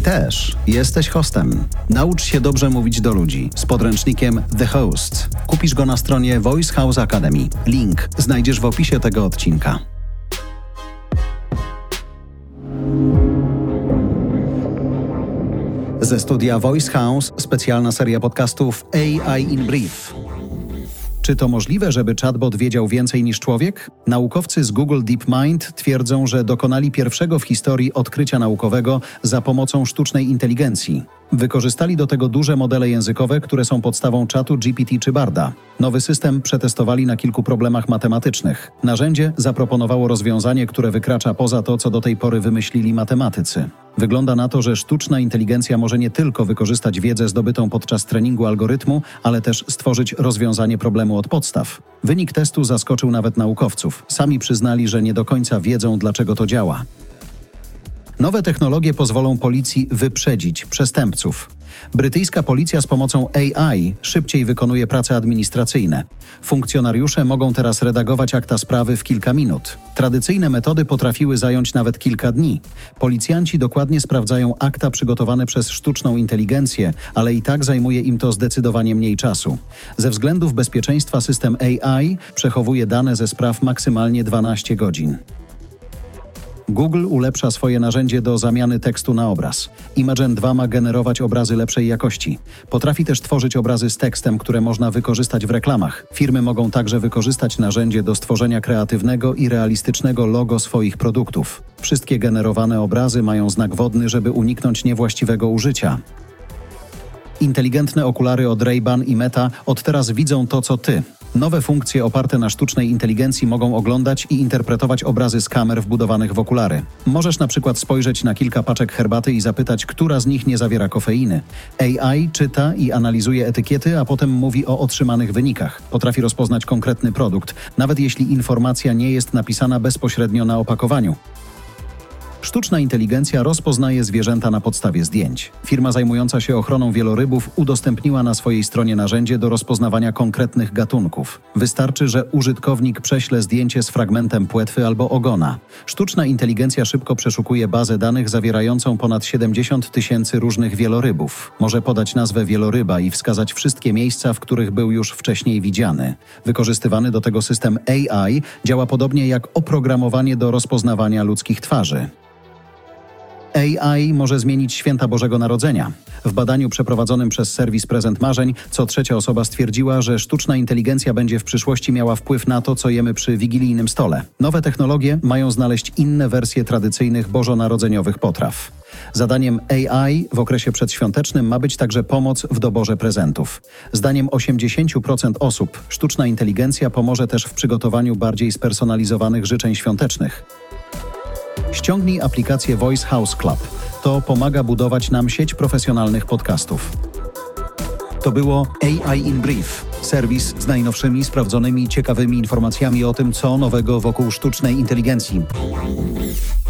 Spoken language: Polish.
też jesteś hostem. Naucz się dobrze mówić do ludzi z podręcznikiem The Host. Kupisz go na stronie Voice House Academy. Link znajdziesz w opisie tego odcinka. Ze studia Voice House specjalna seria podcastów AI in Brief. Czy to możliwe, żeby chatbot wiedział więcej niż człowiek? Naukowcy z Google DeepMind twierdzą, że dokonali pierwszego w historii odkrycia naukowego za pomocą sztucznej inteligencji. Wykorzystali do tego duże modele językowe, które są podstawą czatu GPT czy Barda. Nowy system przetestowali na kilku problemach matematycznych. Narzędzie zaproponowało rozwiązanie, które wykracza poza to, co do tej pory wymyślili matematycy. Wygląda na to, że sztuczna inteligencja może nie tylko wykorzystać wiedzę zdobytą podczas treningu algorytmu, ale też stworzyć rozwiązanie problemu od podstaw. Wynik testu zaskoczył nawet naukowców. Sami przyznali, że nie do końca wiedzą, dlaczego to działa. Nowe technologie pozwolą policji wyprzedzić przestępców. Brytyjska policja z pomocą AI szybciej wykonuje prace administracyjne. Funkcjonariusze mogą teraz redagować akta sprawy w kilka minut. Tradycyjne metody potrafiły zająć nawet kilka dni. Policjanci dokładnie sprawdzają akta przygotowane przez sztuczną inteligencję, ale i tak zajmuje im to zdecydowanie mniej czasu. Ze względów bezpieczeństwa system AI przechowuje dane ze spraw maksymalnie 12 godzin. Google ulepsza swoje narzędzie do zamiany tekstu na obraz. Imagen 2 ma generować obrazy lepszej jakości. Potrafi też tworzyć obrazy z tekstem, które można wykorzystać w reklamach. Firmy mogą także wykorzystać narzędzie do stworzenia kreatywnego i realistycznego logo swoich produktów. Wszystkie generowane obrazy mają znak wodny, żeby uniknąć niewłaściwego użycia. Inteligentne okulary od Ray-Ban i Meta od teraz widzą to, co ty. Nowe funkcje oparte na sztucznej inteligencji mogą oglądać i interpretować obrazy z kamer wbudowanych w okulary. Możesz na przykład spojrzeć na kilka paczek herbaty i zapytać, która z nich nie zawiera kofeiny. AI czyta i analizuje etykiety, a potem mówi o otrzymanych wynikach. Potrafi rozpoznać konkretny produkt, nawet jeśli informacja nie jest napisana bezpośrednio na opakowaniu. Sztuczna inteligencja rozpoznaje zwierzęta na podstawie zdjęć. Firma zajmująca się ochroną wielorybów udostępniła na swojej stronie narzędzie do rozpoznawania konkretnych gatunków. Wystarczy, że użytkownik prześle zdjęcie z fragmentem płetwy albo ogona. Sztuczna inteligencja szybko przeszukuje bazę danych zawierającą ponad 70 000 różnych wielorybów. Może podać nazwę wieloryba i wskazać wszystkie miejsca, w których był już wcześniej widziany. Wykorzystywany do tego system AI działa podobnie jak oprogramowanie do rozpoznawania ludzkich twarzy. AI może zmienić święta Bożego Narodzenia. W badaniu przeprowadzonym przez serwis Prezent Marzeń co trzecia osoba stwierdziła, że sztuczna inteligencja będzie w przyszłości miała wpływ na to, co jemy przy wigilijnym stole. Nowe technologie mają znaleźć inne wersje tradycyjnych bożonarodzeniowych potraw. Zadaniem AI w okresie przedświątecznym ma być także pomoc w doborze prezentów. Zdaniem 80% osób sztuczna inteligencja pomoże też w przygotowaniu bardziej spersonalizowanych życzeń świątecznych. Ściągnij aplikację Voice House Club. To pomaga budować nam sieć profesjonalnych podcastów. To było AI in Brief, serwis z najnowszymi, sprawdzonymi, ciekawymi informacjami o tym, co nowego wokół sztucznej inteligencji.